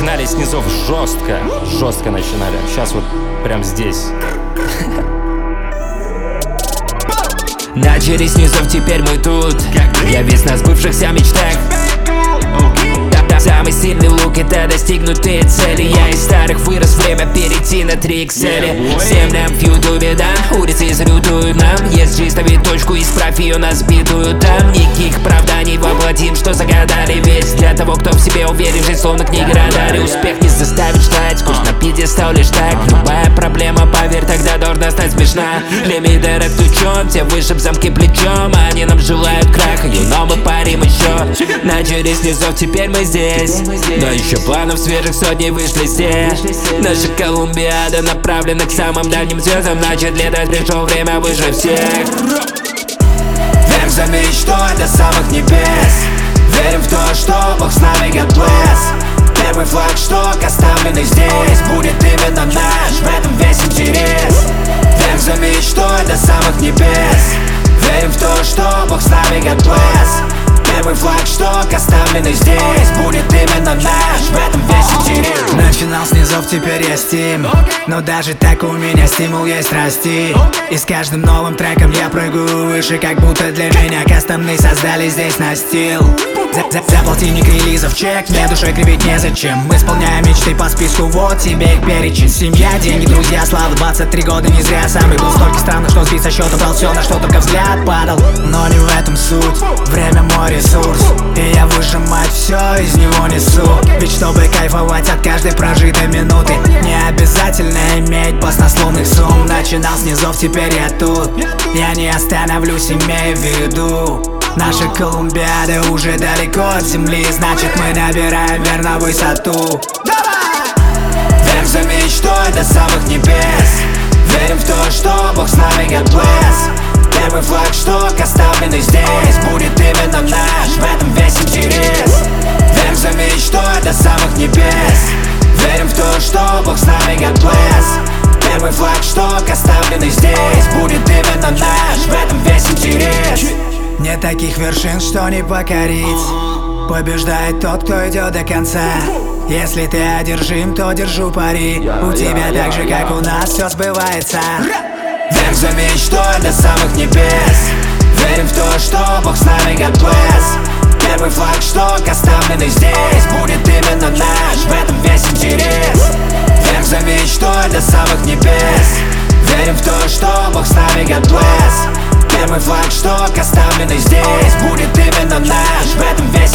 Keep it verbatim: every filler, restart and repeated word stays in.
начинали с низов жестко, жестко начинали. Сейчас вот прям здесь. Начали с низов, теперь мы тут. Я весь на сбывшихся мечтах. Самый сильный лук — это достигнутые цели. Я из старых вырос, время перейти на три икс эль. Всем нам в ютубе, да, улицы салютуют нам. Если выставить точку, исправь ее на сбитую там. Никаких оправданий воплотим, что загадали. Весь для того, кто в себе уверен, жизнь словно книга радаре. Успех не заставит ждать, скуч на пьедестал лишь так. Любая проблема, поверь, тогда должна стать смешна. Лимиты рэп ключом, все выше в замке плечом. Они нам желают краха, но мы парим еще. Начали с низов, теперь мы здесь. Но еще планов свежих сотни вышли все. Наша Колумбиада направлена к самым дальним звездам. Значит, летать пришло время выше всех. Вверх за мечтой до самых небес. Верим в то, что Бог с нами, God bless. Первый флагшток оставленный здесь будет именно наш, в этом весь интерес. Вверх за мечтой до самых небес. Верим в то, что Бог с нами, God bless. Первый флагшток оставленный здесь будет именно наш, в этом весь интерес. Начинал с низов, теперь я стим. Но даже так у меня стимул есть расти. И с каждым новым треком я прыгаю выше, как будто для меня кастомный создали здесь настил. За, за, за полтинник релизов чек, мне душой кривить незачем. Мы исполняем мечты по списку, вот тебе их перечень. Семья, деньги, друзья, слава, двадцать три года не зря. Самый был столько странных, что сбить со счета брал все, на что только взгляд падал. Но не в этом суть, время мой ресурс. И я выжимать все, из него несу. Ведь чтобы кайфовать от каждой прожитой минуты, не обязательно иметь баснословных сумм. Начинал с низов, теперь я тут. Я не остановлюсь, имею в виду. Наша Колумбиада уже далеко от земли, значит мы набираем верно высоту. Вверх за мечтой до самых небес. Верим в то, что Бог с нами, God bless. Первый флагшток оставленный здесь будет именно наш, в этом весь интерес. Вверх за мечтой до самых небес. Верим в то, что Бог с нами, God bless. Первый флагшток оставленный здесь будет именно наш, в этом весь интерес. Нет таких вершин, что не покорить. Побеждает тот, кто идет до конца. Если ты одержим, то держу пари. У тебя так же, как у нас, все сбывается. Вверх за мечтой до самых небес. Верим в то, что Бог с нами, God bless. Первый флагшток оставленный здесь будет именно наш, в этом весь интерес. Вверх за мечтой до самых небес. Верим в то, что Бог с нами, God bless. Первый флагшток оставленный здесь будет именно наш, в этом весь